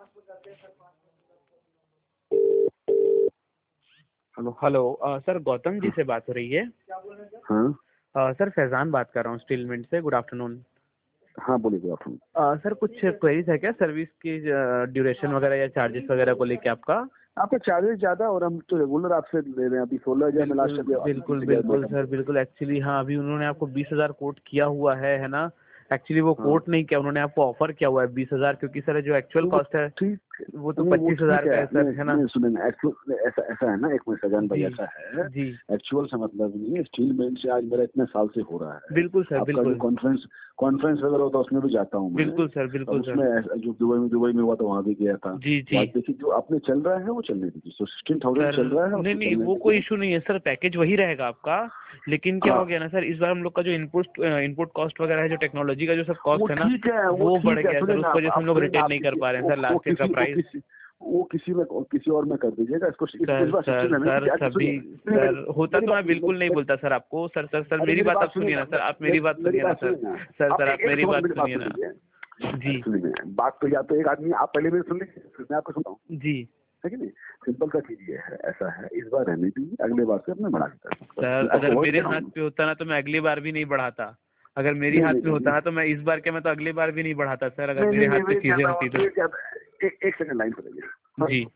Hello hello sir Gautam ji से बात हो रही है। हाँ सर फैजान बात कर रहा हूँ स्टील मिंट से। Good afternoon. हाँ बोलिए गुड आफ्टरनून। सर कुछ क्वेरीज है क्या सर्विस की, ड्यूरेशन वगैरह या चार्जेस वगैरह को लेके आपका? आपका चार्जेस ज्यादा और हम तो रेगुलर आपसे ले रहे हैं। अभी 16,000 में लास्ट बिल्कुल बिल्कुल बिल्कुल सर बिल्कुल। एक्चुअली हाँ, अभी उन्होंने आपको 20,000 कोट किया हुआ है ना। एक्चुअली वो कोट नहीं किया, उन्होंने आपको ऑफर किया हुआ है 20,000, क्योंकि सर जो एक्चुअल कॉस्ट है ठीक वो तो 25,000 का है सर, है ना। सुनेंगे ऐसा ऐसा है ना, एक मिनट सजान भाई, ऐसा है जी एक्चुअल से मतलब नहीं है। स्टील मिल से आज मेरा इतने साल से हो रहा है। बिल्कुल सर आपका बिल्कुल। जो कॉन्फ्रेंस वगैरह होता है उसमें भी जाता हूँ मैं। बिल्कुल सर बिल्कुल सर। उसमें जो दुबई में हुआ था वहाँ भी गया था। जी जी। आज देखिए जो आपने चल रहा है वो चलने दीजिए। तो 16,000 चल रहा है। नहीं नहीं, वो कोई इशू नहीं है सर, पैकेज वही रहेगा आपका। लेकिन क्या हो गया ना सर, इस बार हम लोग का जो इनपुट कॉस्ट वगैरह है, जो टेक्नोलॉजी का जो सब कॉस्ट है ना, वो बढ़ गया सर। उस वजह से हम लोग रिटेन नहीं कर पा रहे हैं सर लास्ट ईयर का प्राइस। वो किसी और में कर दीजिएगा इसको। सर सर सर सभी सर होता तो मैं बिल्कुल नहीं बोलता सर आपको। सर सर सर मेरी बात आप सुनिए ना सर, आप मेरी बात सुनिए ना सर। सर सर आप मेरी बात सुनिए ना। जी बात तो या तो एक आदमी आप पहले मेरे सुन लीजिए, फिर मैं आपको सुनाऊं। जी। है कि नहीं? सिंपल सा चीज ये है, ऐसा है इस बार रहने दीजिए, अगले बार से अपने बढ़ा देता हूं। सर अगर मेरे हाथ पे होता ना तो मैं अगली बार भी नहीं बढ़ाता। अगर मेरी हाथ में होता ना तो मैं इस बार क्या, मैं तो अगली बार भी नहीं बढ़ाता सर, अगर मेरे हाथ पे चीजें होती तो। एक सेकंड लाइन पर रहिए। जी।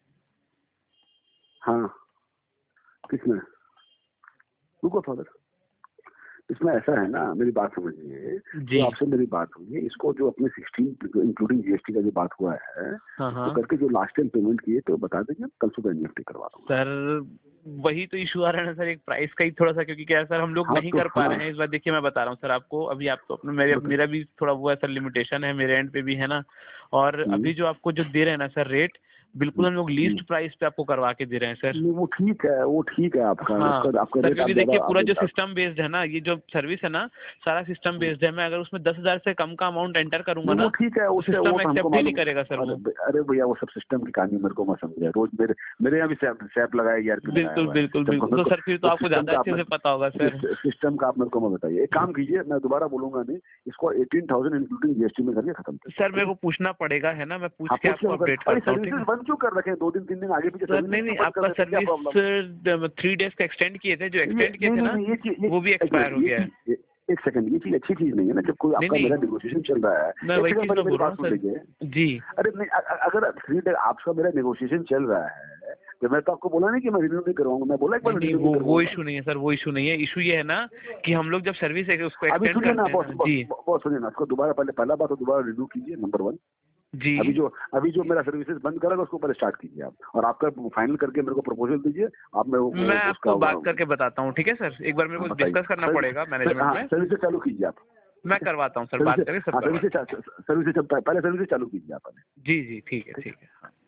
हाँ किसमें? रुको फादर। इसमें ऐसा है ना, मेरी बात समझिए। जो आपसे मेरी बात हुई है, इसको जो अपने 16 इंक्लूडिंग जीएसटी का जो बात हुआ है, तो करके जो लास्ट टाइम पेमेंट किए तो बता देंगे, कल सुबह एनईएफटी करवा दूंगा। सर वही तो इशू आ रहा है ना सर, एक प्राइस का ही थोड़ा सा, क्योंकि क्या है सर, हम लोग नहीं कर पा रहे हैं इस बार। देखिए मैं बता रहा हूँ सर आपको, अभी आप तो अपने मेरा भी थोड़ा वो है सर, लिमिटेशन है मेरे एंड पे भी, है ना। और अभी जो आपको जो दे रहे हैं ना सर रेट, बिल्कुल हम लोग लीस्ट प्राइस पे आपको करवा के दे रहे हैं सर। वो ठीक है आपका। हाँ आपका सर, रेट क्योंकि देखिए पूरा जो सिस्टम बेस्ड है ना, ये जो सर्विस है ना, सारा सिस्टम बेस्ड है। मैं अगर उसमें 10,000 से कम का अमाउंट एंटर करूंगा ना, ठीक है, उससे सिस्टम एक्सेप्ट ही नहीं करेगा सर वो। अरे भैया वो सब सिस्टम की कहानी मेरे को मत समझे। रोज मेरे यहाँ भी सैप लगाया यार। बिल्कुल बिल्कुल बिल्कुल। तो सर फिर तो आपको ज्यादा अच्छे से पता होगा सर सिस्टम का। आप मेरे को मत बताइए। एक काम कीजिए, मैं दोबारा बोलूंगा नहीं, इसको 18,000 इंक्लूडिंग जीएसटी में करके खत्म कर। सर मेरे को पूछना पड़ेगा, है ना, मैं पूछ के आपको अपडेट करता हूँ। सर्विसेज बंद क्यों कर रखे? 2 दिन 3 दिन आगे पीछे सर नहीं, आपका सर्विस 3 डेज का एक्सटेंड किए थे, जो एक्सटेंड किए थे ना वो भी एक्सपायर हो गया है। एक सेकंड, ये चीज अच्छी चीज नहीं है ना, जब कोई आपका मेरा नेगोशिएशन चल रहा है। मैं वही चीज तो बोल रहा हूँ सर। जी। अरे नहीं, अगर 3 डे आपका मेरा नेगोशिएशन चल रहा है तो मैं तो आपको बोला नहीं कि मैं रिन्यू नहीं करवाऊंगा। मैं बोला एक बार नहीं, वो इशू नहीं है सर, वो इशू नहीं है। इशू ये है ना कि हम लोग जब सर्विस है उसको एक्सटेंड करते हैं। जी बहुत सुनिए ना, उसको दोबारा पहला बात तो दोबारा रिन्यू कीजिए, नंबर 1। जी। अभी जो मेरा सर्विसेज बंद करेगा उसको पहले स्टार्ट कीजिए आप, और आपका फाइनल करके मेरे को प्रपोजल दीजिए। मैं आपको बात करके बताता हूँ, ठीक है सर। एक बार मेरे को डिस्कस करना पड़ेगा मैनेजमेंट में। सर्विसेज चालू कीजिए आप। मैं करवाता हूँ सर, बात करके सब। सर्विसेज पहले सर्विसेज चालू कीजिए आप। जी जी ठीक है ठीक है।